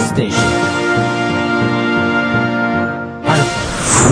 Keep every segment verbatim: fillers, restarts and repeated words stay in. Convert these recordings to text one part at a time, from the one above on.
station. Alpha.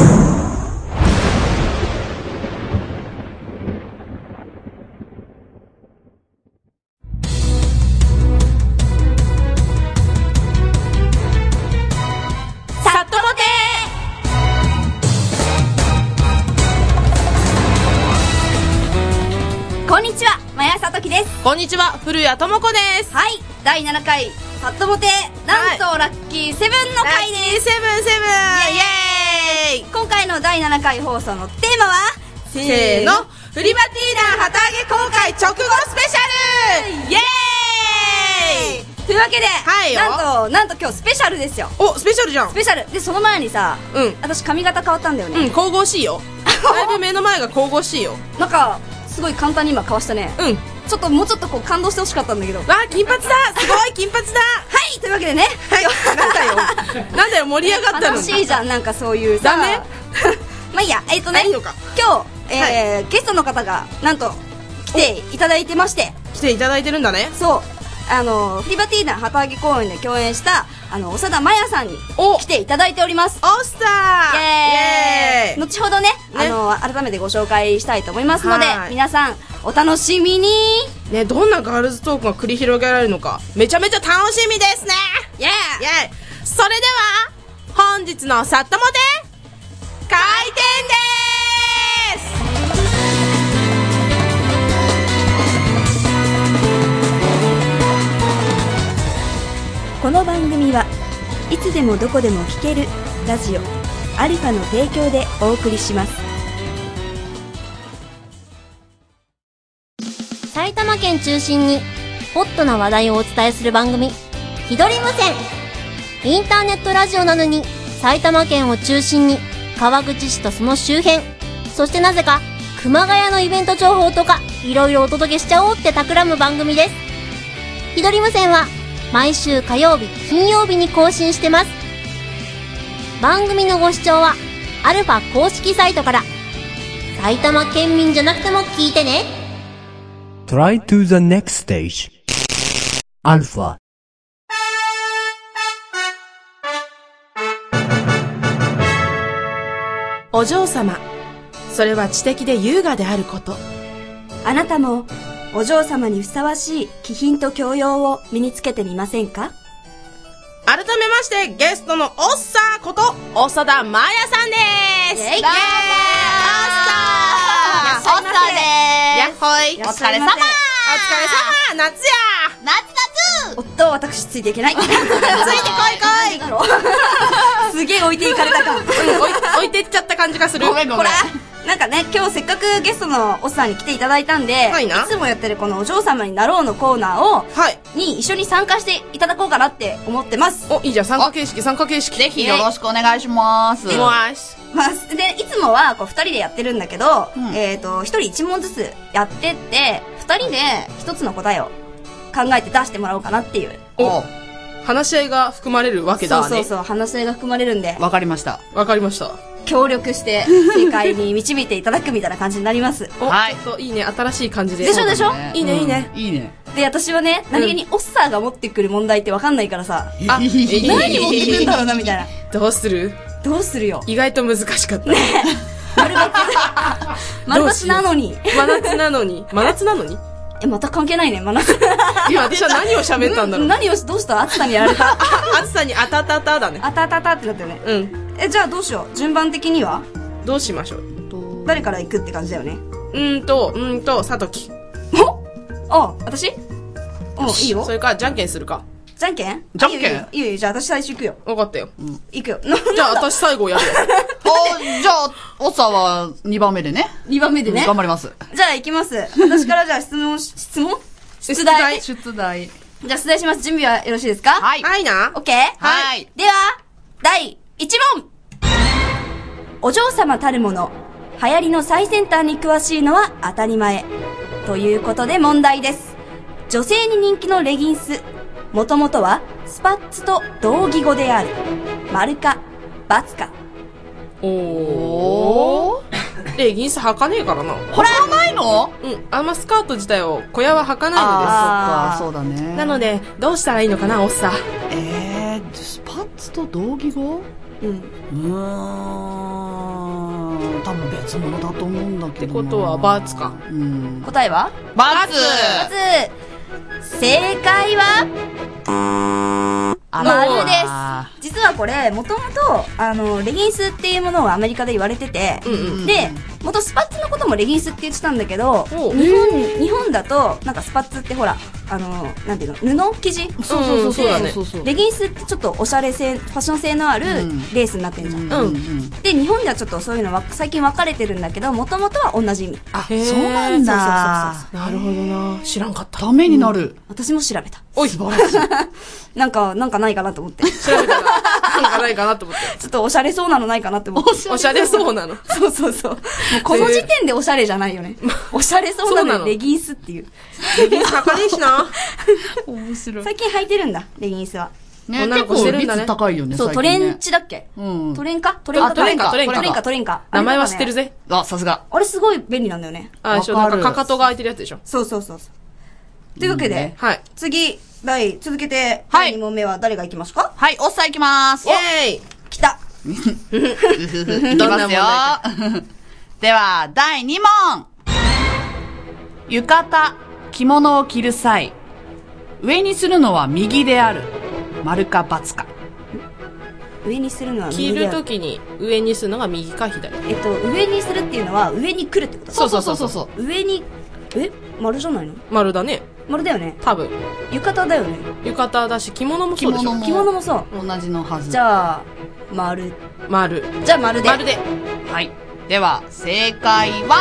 こんにちは、古谷智子です。 はい、だいななかいさっともてなんと、はい、ラッキーセブンの回です。 ラッキーセブンセブンイエーイ。 今回のだいななかい放送のテーマはせーの、フリバティーナ旗揚げ公開直後スペシャルイエーイ。 というわけで、 はいよ、 なんとなんと今日スペシャルですよ。 お、スペシャルじゃん。 スペシャルで、その前にさ、うん、私髪型変わったんだよね。 うん、神々しいよ。だいぶ目の前が神々しいよ。 なんかすごい簡単に今かわしたね。うん、ちょっともうちょっとこう感動してほしかったんだけど。 わあ、金髪だ、すごい金髪だ。 はい、というわけでね、 はい、なんだよなんだよ、盛り上がったのに。 楽しいじゃん、なんかそういうさ。ダメまあいいや、えっとね、今日、えーはい、ゲストの方がなんと来ていただいてまして。 来ていただいてるんだね。 そう、あのフリバティーナ旗揚げ公演で共演したあの長田麻也さんに来ていただいております。 おっさー、イエーイ。 後ほどね、あの改めてご紹介したいと思いますので、皆さんお楽しみにね。どんなガールズトークが繰り広げられるのかめちゃめちゃ楽しみですね。 イエーイ、 イエーイ。それでは本日のさっともて開店です。 この番組はいつでもどこでも聴けるラジオアルファの提供でお送りします。 埼玉県中心にホットな話題をお伝えする番組、ひどり無線。インターネットラジオなのに埼玉県を中心に川口市とその周辺、そしてなぜか熊谷のイベント情報とかいろいろお届けしちゃおうって企む番組です。ひどり無線は毎週火曜日、金曜日に更新してます。番組のご視聴はアルファ公式サイトから。埼玉県民じゃなくても聞いてね。 Try to the next stage. アルファ。 お嬢様、それは知的で優雅であること。 あなたもお嬢様にふさわしい気品と教養を身につけてみませんか。 改めましてゲストのおっさーこと長田麻也さんです。 イエイ、 どうもー、 おっさー、おっさーでーす。 やっほい、 お疲れ様。お疲れ様、 夏や夏夏。夫、私ついていけない。ついてこいこい。 すげえ置いていかれた感、うん、 置い、置いてっちゃった感じがする。 ごめんごめん。これなんかね、今日せっかくゲストのおっさんに来ていただいたんで、はい、いつもやってるこのお嬢様になろうのコーナーを、はい、に一緒に参加していただこうかなって思ってます。 お、いいじゃん、参加形式、参加形式。 ぜひよろしくお願いします。 お願いします。で、いつもはこう二人でやってるんだけど、うん、えっと、一人一問ずつやってって、二人で一つの答えを考えて出してもらおうかなっていう。 お、話し合いが含まれるわけだね。 そうそうそう、話し合いが含まれるんで。 わかりました。 わかりました。 協力して正解に導いていただくみたいな感じになります。 はい、ちょっといいね、新しい感じで。 でしょでしょ、 ね、 いいね、いいね、 いいね。 で、私はね、何気にオッサーが持ってくる問題ってわかんないからさ、 あ、何持ってくるんだろうなみたいな。 どうするどうするよ。 意外と難しかったね。丸抜真夏なのに。 真夏なのに。真夏なのに。 え、また関係ないね、真夏。 今私は何を喋ったんだろう。 何を、どうした？暑さにやられた。 暑さにあたたただね。 あたたたってなったよね。うん。え、じゃあどうしよう。順番的にはどうしましょう。 誰から行くって感じだよね。 うーんと、うーんと、さとき。 おあ、私お、いいよ。 それか、じゃんけんするか。 じゃんけんじゃんけんいいよいいよ、じゃあ私最初行くよ。 わかったよ。 うん。行くよ。 じゃあ私最後やるよ。 あ、じゃあ、おっさんはにばんめでね。 にばんめでね。 頑張ります。 じゃあ行きます。私からじゃあ質問、質問出題。 出題。 じゃあ出題します。準備はよろしいですか？ はい。 はいな。 オッケー？ はい。 では、だいいち問。お嬢様たるもの、流行りの最先端に詳しいのは当たり前。ということで問題です。女性に人気のレギンス、もともとはスパッツと同義語である。丸か、×か。 おー。レギンス履かねえからな。 これ履かないの？ うん。あんまスカート自体を小屋は履かないのです。 あー、そっか、そうだね。 なので、どうしたらいいのかな、おっさん。 えー、 えー、スパッツと同義語？ うん。 うーん。多分別物だと思うんだけど。 ってことは、バツか。 うん。 答えはバツ。 まず、正解は、 あ丸ですあ。 実はこれ、もともと、あの、レギンスっていうものをアメリカで言われてて、 うんうん。 で、元スパッツのこともレギンスって言ってたんだけど、 お日本、日本だと、なんかスパッツってほら、あの、なんていうの、布生地そうそうそうそううんそうだねそうそう。 レギンスってちょっとおしゃれ性、ファッション性のあるうんレースになってるじゃん。 うんうんで、日本ではちょっとそういうのは最近分かれてるんだけど、もともとは同じ意味。 あ、 へーそうなんだ。 なるほどな。知らんかった。 ためになる。 私も調べた。 おい、 素晴らしい。 なんか、なんかないかなと思って。ち調べたら、なんかないかなと思って。 ょっとおしゃれそうなのないかなって思って。 おしゃれそうなの。 そうそうそう。もうこの時点でおしゃれじゃないよね。おしゃれそうなそうなののにレギンスっていう。 レギンス高いしな。 面白い。 最近履いてるんだ、レギンスは。 ね、 女の結構子してるんだね率高いよね。 そう、ト最近ねレンチだっけうん。 トレンかトレンかあトレンかトレンかトレンかトレンか。 名前は知ってるぜ。 あ、さすが。 あれすごい便利なんだよね。 あ、一緒、 わかるなんかかかとが開いてるやつでしょ。 そうそうそうそう。というわけでいいね、 はい。 次、第、続けて、 はい第に問目は誰がいきますかはい、おっさんいきまーす。 イェーイ来た。 いきますよ。では、だいに問。浴衣、着物を着る際、上にするのは右である。丸か×か。 上にするのは着右である。 るときに上にするのが右か左。 えっと、上にするっていうのは上に来るってことそうそうそうそうそう。 上に、え丸じゃないの丸だね。 丸だよね。 多分。 浴衣だよね。 浴衣だし、着物もそうでしょ。 着物も着物もそう。 同じのはず。 じゃあ、丸。 丸。 じゃあ丸で。 丸で。 はい。では、正解は、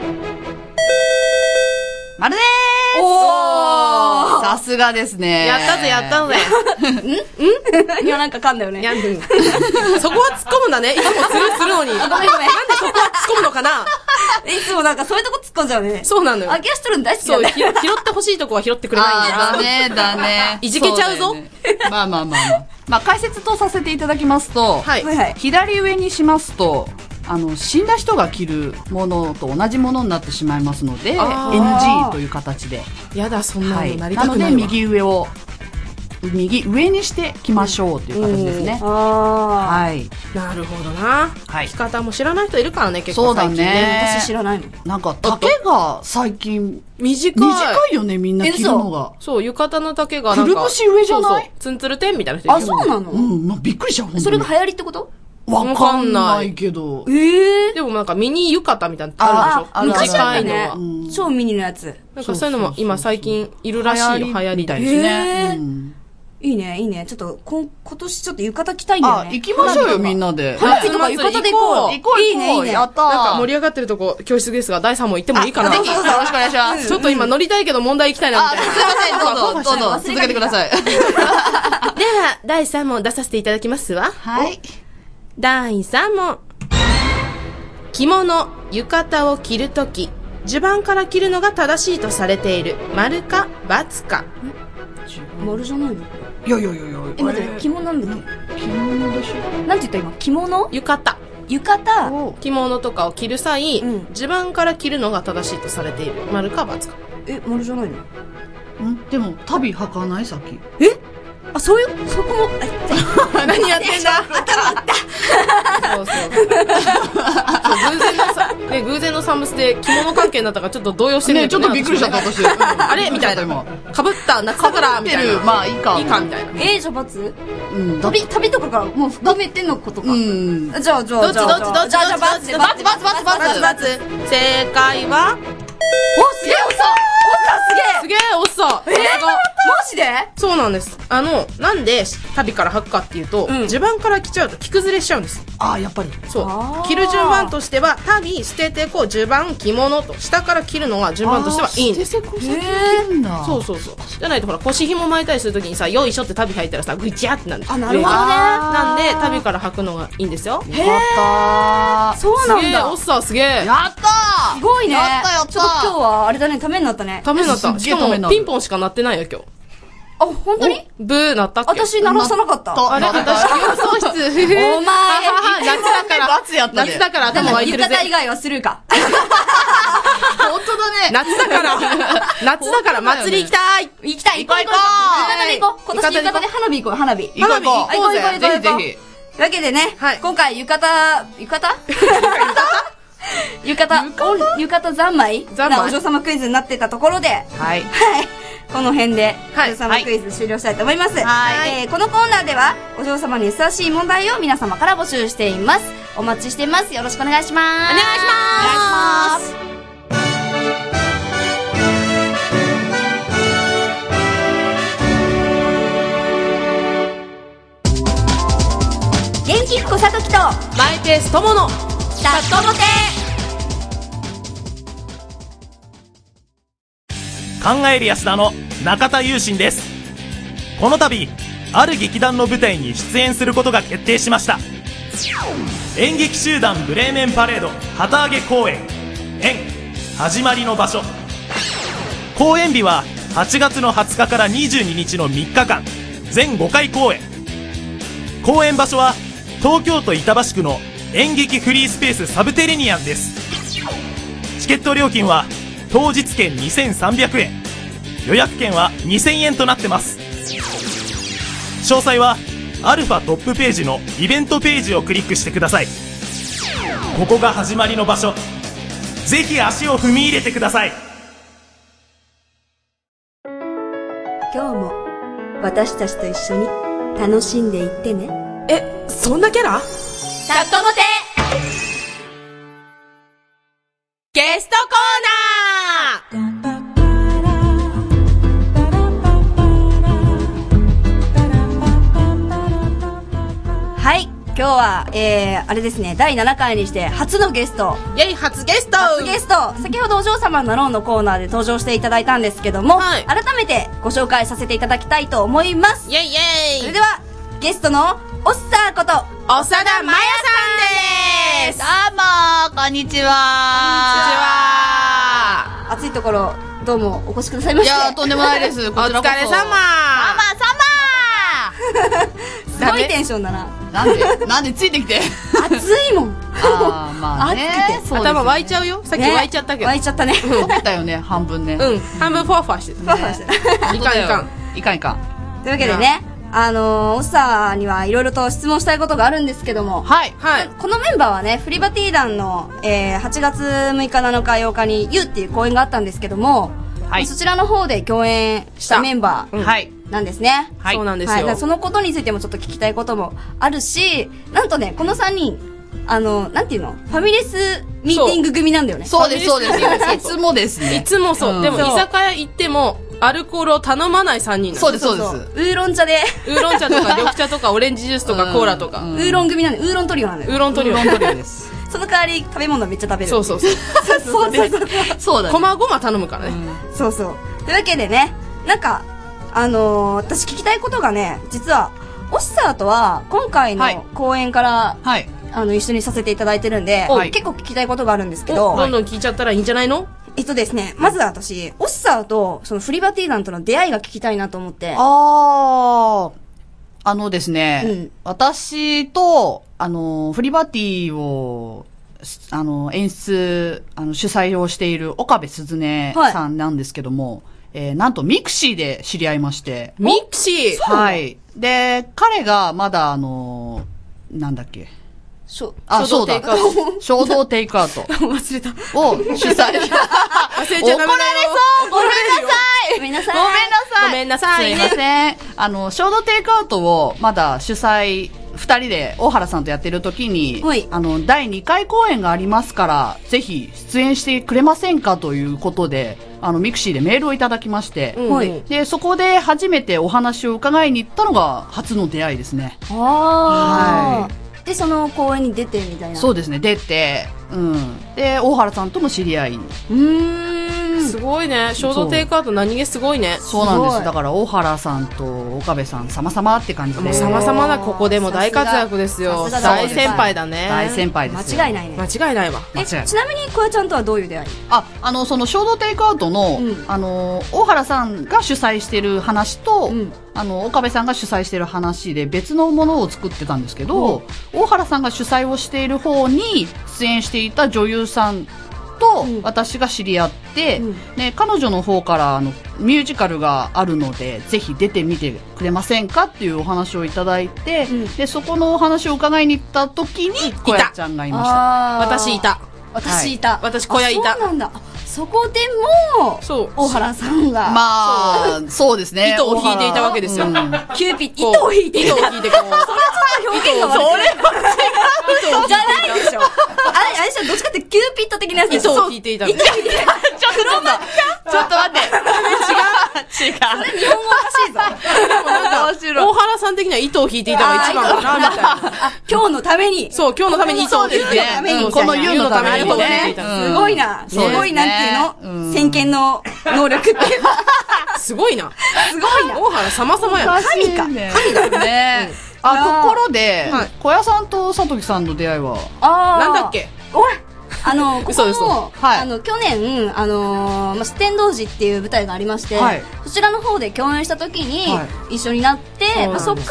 丸でーす。 おーさすがですね。 やったぜ、やったぜ。 今なんか噛んだよね。 やんでん。そこは突っ込むんだね。いつもスルーするのに。ごめんごめん。なんでそこは突っ込むのかないつもなんかそういうとこ突っ込んじゃうね。 そうなのよ。 あげ足取るの大好きそう、 なんだひ拾ってほしいとこは拾ってくれないんだよ。 あーだね、だね。 いじけちゃうぞそだよねまあまあまあまあ。まあ解説とさせていただきますと、 はい。 はいはい。 左上にしますと、あの、死んだ人が着るものと同じものになってしまいますので、エヌジあーー という形で。 やだ、そんなはい。 のなりなので、 たくないわ。 右上を、右上にして着ましょうという形ですね。 あはい。 なるほどな。 はい着方も知らない人いるからね、結構そうだ最近ね。 ねー。私知らないの。 なんか、丈が最近、 短い。 短いよね、みんな着るのが。 そう、浴衣の丈がなんか。 くるぶし上じゃないそうそうツンツルテンみたいな人いるあ、そうなのうん、まあ、びっくりした、本当に。 それが流行りってことわかんないけど。 ええでもなんかミニ浴衣みたいなのあるでしょあるある昔あったね短いのは。 うん超ミニのやつ。 なんかそういうのも今最近いるらしいよ、流行りみたいで。 ですね。 へーうんいいね、いいね。ちょっと、こん今年ちょっと浴衣着たいんだよあ、 ね。 行きましょうよ、みんなで。 花火とか浴衣で行こう。 行こう、 いいね、いい行こう。 ね。 やったー。 なんか盛り上がってるとこ、教室ですが、だいさん問行ってもいいかな。 ぜひ、よろしくお願いします。 ちょっと今乗りたいけど問題行きたいな、みあ、 たいな。 すいません、どうぞ、どうぞ、続けてください。 では、だいさん問出させていただきますわ。 はい。 だいさん問。着物、浴衣を着るとき、襦袢から着るのが正しいとされている。丸か、×か。 丸じゃないのいやいやいやいや。 え、待って、着物なんだっ着物でしけなんて言った今着物浴衣。 浴衣ょ。 着物とかを着る際、 うん襦袢から着るのが正しいとされている。丸か、×か。 え、丸じゃないのんでも、旅履かないさっき。 あ、そういう、そこも、え、 何やってんだ頭打ったそうそうそう。そう偶然のさ、ね、偶然のサムスで着物関係になったからちょっと動揺してるんね、 だけどねちょっとびっくりしちゃった、 私私。 あれみたいな。 今。 かぶった夏だからみたいな。 まあ、いいか。 いいかみたいな。 え、じゃあ罰うん、だ旅、旅とかからもう含めてのことか。 うん。 じゃあ、じゃあ、 どっちじゃあ、 どっちどっちじゃあ、じゃあ、罰で、罰で、罰、罰、罰、罰、罰。 正解はお、すげえ、おっさんおっさんすげえすげえおっさん。 えー、マジでそうなんです。あの、なんで旅から履くかっていうと、 うん襦袢から着ちゃうと着崩れしちゃうんです。 あ、やっぱり。 そうあー。 着る順番としては、旅、捨ててこう、襦袢、着物と、下から着るのが順番としてはいいんです。 捨ててこ先着るんだ。 そうそうそう。じゃないとほら、腰紐巻いたりするときにさ、よいしょって旅履いたらさ、ぐちゃってなるんです。 あなるほどね上がなんで、旅から履くのがいいんですよ。 よかったそうなんだすげえおっさんすげえー。やったーすごいね。 やったやったちょっと今日は、あれだね、ためになったね。 ためになった。 すっしかも、 げえためになるピンポンしか鳴ってないよ、今日。 あ、本当にブーなったっけ？ 私鳴らさなかった。 あれ、私、放送室。 お前、 夏だから、 夏やったね。 夏だから頭湧いてるぜ。 浴衣以外はするか。 本当だね。 夏だから、夏だから祭り行きたい。 行きたい、行こう行こう。浴衣で行こう。今年浴衣で花火行こう、花火。 行こう行こう。 行こう行こう行こう。 ぜひぜひ。 というわけでね、今回浴衣、浴衣浴衣浴衣三昧なお嬢様クイズになってたところで、 はい。 はい。この辺で、お嬢様クイズ終了したいと思います。 はい。 えー、このコーナーでは、お嬢様にふさわしい問題を皆様から募集しています。お待ちしてます。よろしくお願いします。 お願いします。 お願いします。元気っ子さときと、 マイペース友の、 チャットモテ。 考える安田の中田雄心です。この度ある劇団の舞台に出演することが決定しました。演劇集団ブレーメンパレード旗揚げ公演演始まりの場所。公演日ははちがつのはつかからにじゅうににちのみっかかん、全ごかい公演。公演場所は東京都板橋区の演劇フリースペースサブテレニアンです。チケット料金は当日券にせんさんびゃくえん、予約券はにせんえんとなってます。詳細はアルファトップページのイベントページをクリックしてください。ここが始まりの場所、ぜひ足を踏み入れてください。 今日も私たちと一緒に楽しんでいってね。 え、そんなキャラ？ チャットモテ。 ゲストコーナー。 はい。今日は、えー、あれですね、だいななかいにして初のゲスト。 イェイ、初ゲスト初ゲスト先ほどお嬢様なろうのコーナーで登場していただいたんですけども、 はい、 改めてご紹介させていただきたいと思います。 イェイイェイ。 それでは、ゲストのおっさーこと、 長田真也さんです。 どうも、こんにちは。 こんにちは。暑いところ、どうもお越しくださいまして。 いやー、とんでもないです。こちらこそ。 お疲れ様。 サマーすごいテンションだな。 なんでなんでついてきて。 暑いもん。 あー、まあね。 暑くて。 頭湧いちゃうよ。さっき湧いちゃったけど。 湧いちゃったね。 そうだったよね、半分ね。 うん。半分フワフワしてふわふわしてる。 いかんいかん。 いかんいかん。 というわけでね、あのー、おっさーにはいろいろと質問したいことがあるんですけども。 はい。 はい。 このメンバーはね、フリバティ団の、えー、はちがつむいかなのかようかに ユー っていう公演があったんですけども、はい、そちらの方で共演したメンバー。はい。なんですね。 はい。そうなんですよ。 はい。そのことについてもちょっと聞きたいこともあるし、なんとね、このさんにん、あの、なんていうの？ファミレスミーティング組なんだよね。 そうです、そうです。いつもですね。 いつもそう。でも、居酒屋行っても、アルコールを頼まないさんにんなんです。 そうです、そうです。 ウーロン茶で。 ウーロン茶とか、緑茶とか、オレンジジュースとか、コーラとか。 ウーロン組なんで、ウーロントリオなんだよ。 ウーロントリオ。 ウーロントリオです。 その代わり、食べ物めっちゃ食べる。 そうそうそう。 そうそうそう。 そうだね。 こまごま頼むからね。 そうそう。というわけでね、なんか、あのー、私聞きたいことがね、実は、オッサーとは、今回の公演から、はい、あの、一緒にさせていただいてるんで、はい、結構聞きたいことがあるんですけど、 どんどん聞いちゃったらいいんじゃないの？ えっとですね、まずは私、オッサーと、そのフリバティ団との出会いが聞きたいなと思って。 あー、あのですね、うん、私と、あの、フリバティを、あの、演出、あの、主催をしている岡部すずねさんなんですけども、はい、えー、なんとミクシーで知り合いまして。 ミクシー？ はい。で、彼がまだあの、なんだっけ。 しょ、 あ、そうだ。衝動テイクアウト。 忘れた。 を主催。忘れちゃダメだよ。 怒られそう。ごめんなさい。ごめんなさい。 ごめんなさい。すいません。あの、衝動テイクアウトをまだ主催、二人で大原さんとやってる時に、あの、だいにかい公演がありますから、ぜひ出演してくれませんかということで、あの、ミクシーでメールをいただきまして、うん、で、そこで初めてお話を伺いに行ったのが初の出会いですね。 ああ。はい。で、その公演に出てみたいな。 そうですね、出て、うん。で、大原さんとも知り合い。うーん。 すごいね。衝動テイクアウト何気すごいね。 そうなんです。だから大原さんと岡部さん様々って感じで。 もう様々なここでも大活躍ですよ。大先輩だね。 大先輩ですよ。 間違いないね。 間違いないわ。 え、ちなみに小屋ちゃんとはどういう出会い？ あ、あの、その衝動テイクアウトの、 うん、 あの、大原さんが主催してる話と、うん、あの、岡部さんが主催してる話で別のものを作ってたんですけど、うん、大原さんが主催をしている方に出演していた女優さんと私が知り合って、うんね、彼女の方からあのミュージカルがあるのでぜひ出てみてくれませんかっていうお話をいただいて、うん、でそこのお話を伺いに行った時に小屋ちゃんがいました。 私いた。 私いた。はい、 私小屋いた。 そうなんだ。そこでもそう大原さんがまあそうですね。 糸を引いていたわけですよ。うん、 キューピッド糸を引いていた。糸を引いてこう。それはちょっと表現が悪い。それは違う。じゃないでしょ。あれあれでしょ。どっちかってキューピッド的なやつでしょ。 糸を引いていた。糸を引いていた。 ちょっとちょっと待って。違う違う。 それ日本語おかしいぞ。 大原さん的には糸を引いていたのが一番かなみたいな。 今日のために。 そう今日のために糸を引いて。 この湯のために糸を引いていた。 すごいな。すごいなんていうの。先見の能力っていうすごいな。 すごいな。 大原様々や。 神か。 神だね。あ、ところで、小屋さんとさときさんの出会いはなんだっけ？ おいあの、ここも、 はい、あの、去年、あのー、まあ、四天王寺っていう舞台がありまして、はい、そちらの方で共演した時に、一緒になって、はい、まあ、そっから、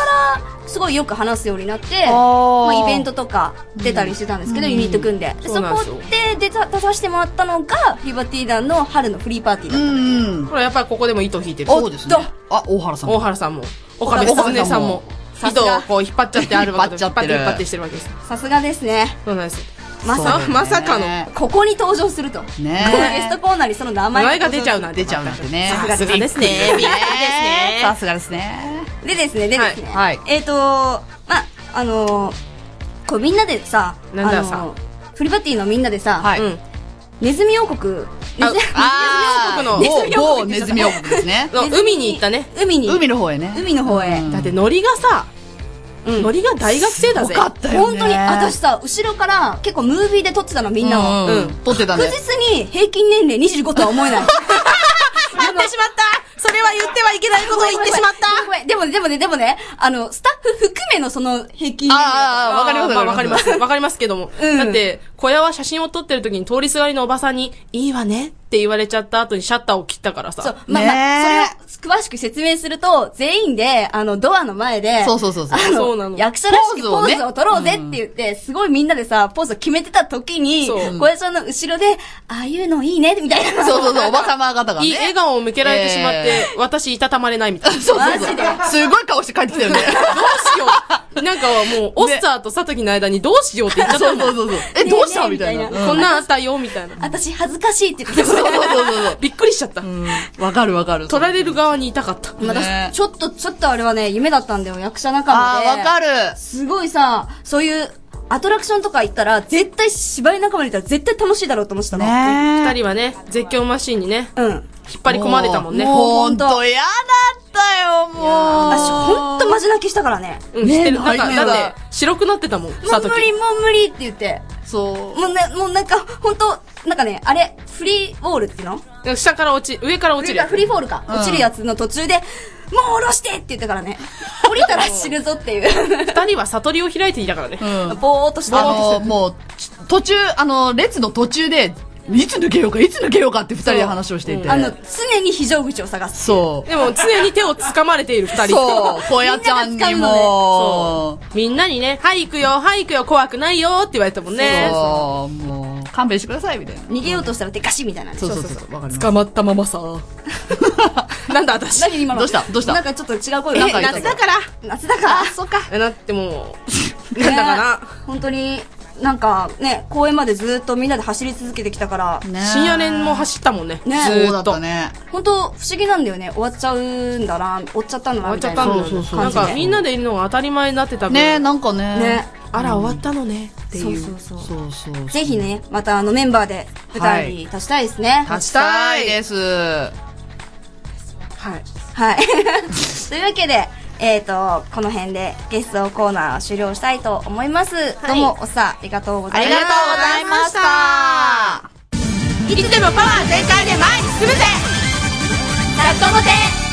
すごいよく話すようになって、まあ、イベントとか出たりしてたんですけど、うん、ユニット組んで。でそこで出た出させてもらったのが、フリバティ団の春のフリーパーティーだったんです。 これやっぱりここでも糸引いてる。 そうですね。あ、大原さんも。 大原さんも。岡部すずねさんも。糸をこう引っ張っちゃってあるわけです。引っ張って引っ張ってしてるわけです。 さすがですね。 そうなんです。 まさ、 ね、まさかのここに登場すると、ね、このゲストコーナーにその名前が名前が出ちゃうな出ちゃうなってね。さすがですね。 さすがですね。 でですねでですね、はい、えっ、ー、とまああのー、こうみんなでさなんださ、 あのー、フリバティのみんなでさ、 はい、うん、 ネズミ王国ネズミ王国の某ネズミ王国ですね。 海に行ったね。 海に海の方へね。 海の方へ。 だってノリがさ。うん、ノリが大学生だぜ。 本当に私さ後ろから結構ムービーで撮ってたのみんなを、 うんうん、撮ってたね。 確実に平均年齢にじゅうごとは思えない。 言ってしまったそれは言ってはいけないことを言ってしまったごめんでもねでもねでもねあのスタッフ含めのその平均年齢ああわかりますわかりますわかりますけども、うん、だって小屋は写真を撮ってる時に通りすがりのおばさんにいいわねって言われちゃった後にシャッターを切ったからさ。 そうまあまあそれを詳しく説明すると全員であのドアの前でそうそうそうそうそうなの役者らしくポーズを撮ろうぜって言って、ね、すごいみんなでさポーズを決めてた時に小屋さんの後ろでああいうのいいねみたいなそうそうそうおばさま方がねいい笑顔を向けられてしまって、えー、私いたたまれないみたいな。 そうそうそうマジですごい顔して帰ってきたよね。どうしようなんかもうオッサーとサトキの間にどうしようって言っちゃったもん。 そうそうそうえどうしたみたいなこんなんあったよみたいな。 私恥ずかしいって言ってた。 そうそうそうそうびっくりしちゃった。 わかるわかる。 取られる側にいたかった。 私ちょっとちょっとあれはね夢だったんだよ役者仲間で。 あわかる。 すごいさそういうアトラクションとか行ったら絶対芝居仲間にいたら絶対楽しいだろうと思ってたの。 二人はね絶叫マシーンにね、うん、引っ張り込まれたもんね。 ほんと嫌だったよもう。 私ほんとマジ泣きしたからね。 うんしてる。なんかだって白くなってたもん。 もう無理もう無理って言って。 そうもうねもうなんかほんとなんかねあれフリーウォールっていうの？ 下から落ち上から落ちるやつ。 フリーフォールか、うん、落ちるやつの途中でもう降ろしてって言ったからね。降りたら死ぬぞっていう。 二人は悟りを開いていたからね。 うん、ぼーっとして。 あのもう途中あの列の途中で。いつ抜けようかいつ抜けようかって二人で話をしていて、 あの常に非常口を探す。 そうでも常に手を掴まれている二人。 そう小屋ちゃんにもみんなにねはい行くよはい行くよ怖くないよって言われたもんね。 そうもう勘弁してくださいみたいな。 逃げようとしたらデカシみたいな。 そうそうそうわかります。 捕まったままさなんだ私何今のどうしたどうしたなんかちょっと違う声が。 夏だから夏だからそっかなってもうなんだかな本当になんかね公園までずっとみんなで走り続けてきたから、 ね、深夜練も走ったもんね。 ねずーっとね本当不思議なんだよね。終わっちゃうんだな終わっちゃったんだなみたいな感じで。 なんかみんなでいるのが当たり前になってたね。なんかねねあら終わったのねっていう。 そうそうそうそうそうそうぜひねまたあのメンバーで舞台に立ちたいですね。 立ちたいです。はいはいというわけでえーとこの辺でゲストコーナーを終了したいと思います、はい、どうもおっさんありがとうございました。 ありがとうございました。 いつでもパワー全開で前に進むぜ。さっともて。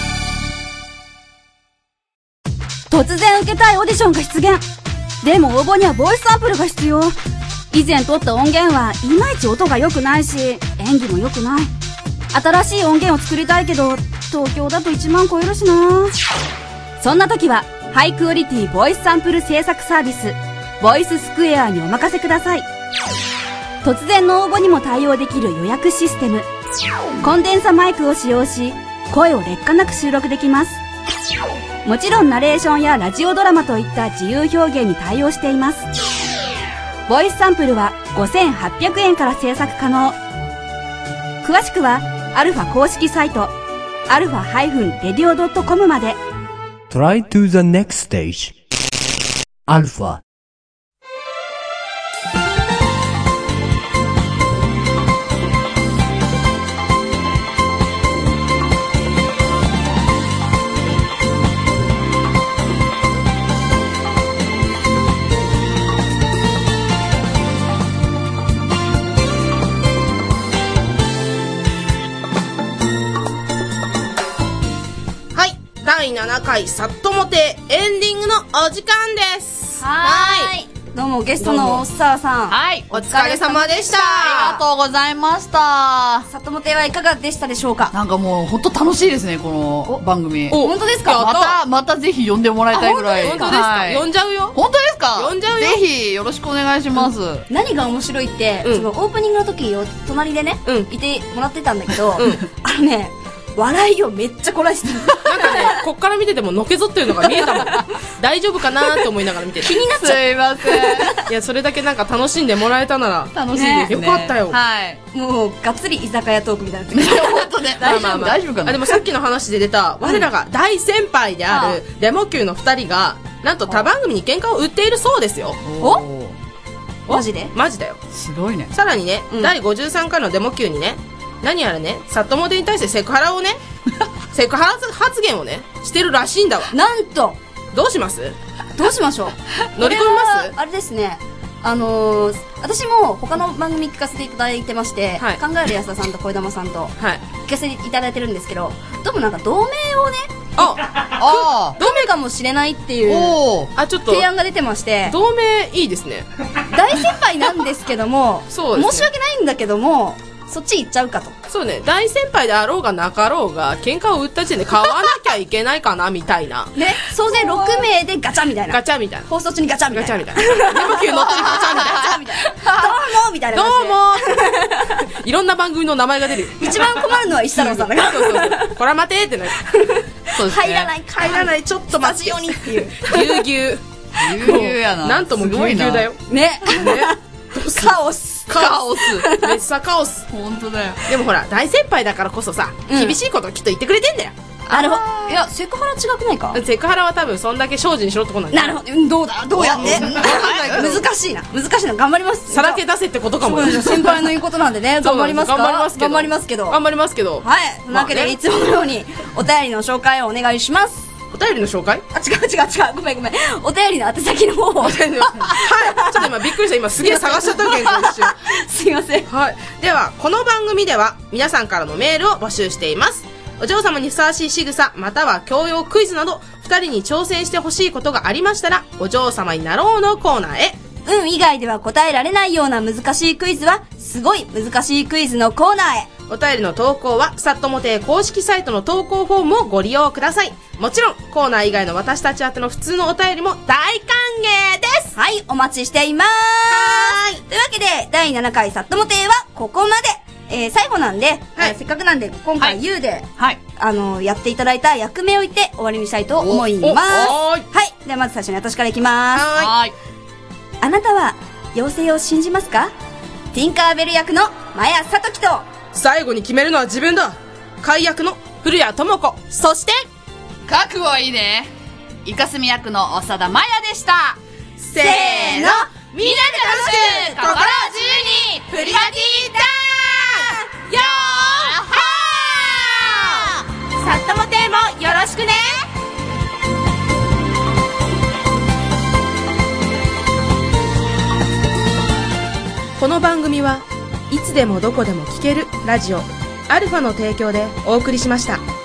突然受けたいオーディションが出現。でも応募にはボイスサンプルが必要。以前撮った音源はいまいち音が良くないし、演技も良くない。新しい音源を作りたいけど、東京だといちまん超えるしな。そんな時は、ハイクオリティボイスサンプル制作サービス、ボイススクエアにお任せください。突然の応募にも対応できる予約システム。コンデンサマイクを使用し、声を劣化なく収録できます。もちろんナレーションやラジオドラマといった自由表現に対応しています。ボイスサンプルはごせんはっぴゃくえんから制作可能。詳しくはアルファ公式サイトアルファレディオドットコム まで。 Try to the next stage. Alpha. だいななかいさっともてエンディングのお時間です。 はーい。どうもゲストのおっさーさん。 はい。 お疲れ様でした。 ありがとうございました。 さっともてはいかがでしたでしょうか。 なんかもうほんと楽しいですね、この番組。 本当ですか。 また、またぜひ呼んでもらいたいぐらい。 本当ですか、はい、呼んじゃうよ。 本当ですか。 呼んじゃうよ。 ぜひよろしくお願いします。うん、 何が面白いって、うん、そのオープニングの時隣でね、うん、いてもらってたんだけど、うん、あのね、笑いをめっちゃこらしてる。 なんかね、こっから見ててものけぞってるのが見えたもん。大丈夫かなって思いながら見てた。 気になっちゃう。 すいません。 いや、それだけなんか楽しんでもらえたなら楽しいですね。 よかったよ。 はい。 もうがっつり居酒屋トークみたいな。 本当ね。大丈夫、大丈夫かな。 あ、でもさっきの話で出た我らが大先輩であるレモ級のふたりがなんと他番組に喧嘩を売っているそうですよ。 お？マジで？ マジだよ。 すごいね。 さらにね、だいごじゅうさんかいのデモ級にね、何やらね、サットモテに対してセクハラをね、セクハラ発言をねしてるらしいんだわ。 なんとどうします？ どうしましょう。 乗り込みます？ あれですね、あのー、私も他の番組聞かせていただいてまして、はい、考える安田さんと小玉さんと聞かせていただいてるんですけど、どうもなんか同盟をね、 ああ同盟かもしれないっていうあちょっと提案が出てまして、 同盟いいですね。 大先輩なんですけどもそうですね、 申し訳ないんだけどもそっち行っちゃうかと。 そうね、大先輩であろうがなかろうが喧嘩を売った時点で買わなきゃいけないかなみたいなね、総勢ろくめいでガチャみたいな、 ガチャみたいな、 放送中にガチャみたいな、 ガチャみたいな、デモ級乗ってるガチャみたいな、 ガチャみたいな、どうもみたいな、 どうもいろんな番組の名前が出る。 一番困るのは石太郎さんだからそうそうそう、こら待てってなる。 そうですね、入らない入らない、ちょっと待つようにっていうぎゅうぎゅうぎゅうぎゅうやな、 なんともぎゅうぎゅうだよね。カオスカオスめっちゃカオス。 本当だよ。 でもほら大先輩だからこそさ、うん、厳しいことをきっと言ってくれてんだよ。 なるほど。いや、セクハラ違くないか。 セクハラは多分そんだけ精進しろってことなんだ。 なるほど。どうだどうやって難しいな難しいな。頑張ります。 さらけ出せってことかもよ。 先輩の言うことなんでね、頑張りますか。 頑張りますけど頑張りますけど頑張りますけどはい。そのわけでいつものようにお便りの紹介をお願いします。 お便りの紹介？ あ、違う違う違う、ごめんごめん。お便りの宛先の方を。はい、ちょっと今びっくりした。今すげえ探しちゃったけどすいません。 はい。ではこの番組では皆さんからのメールを募集しています。お嬢様にふさわしい仕草または教養クイズなどふたりに挑戦してほしいことがありましたらお嬢様になろうのコーナーへ。 運以外では答えられないような難しいクイズはすごい難しいクイズのコーナーへ。 お便りの投稿はさっともて公式サイトの投稿フォームをご利用ください。もちろんコーナー以外の私たち宛ての普通のお便りも大歓迎です。 はい、お待ちしています。 はい。 というわけでだいななかいさっともてはここまで。えー、最後なんで、はい、せっかくなんで今回 ユー で、はい、あのやっていただいた役名を言って終わりにしたいと思います。はい。ではまず最初に私からいきます。 はい。 あなたは妖精を信じますか？ティンカーベル役のマヤサトキと最後に決めるのは自分だ。怪役の古谷智子、そして覚悟いいね、イカスミ役の長田真也でした。 せーの、みんなで楽しく心を自由にプリマティだーよーはーさっともてもよろしくね。この番組はいつでもどこでも聴けるラジオアルファの提供でお送りしました。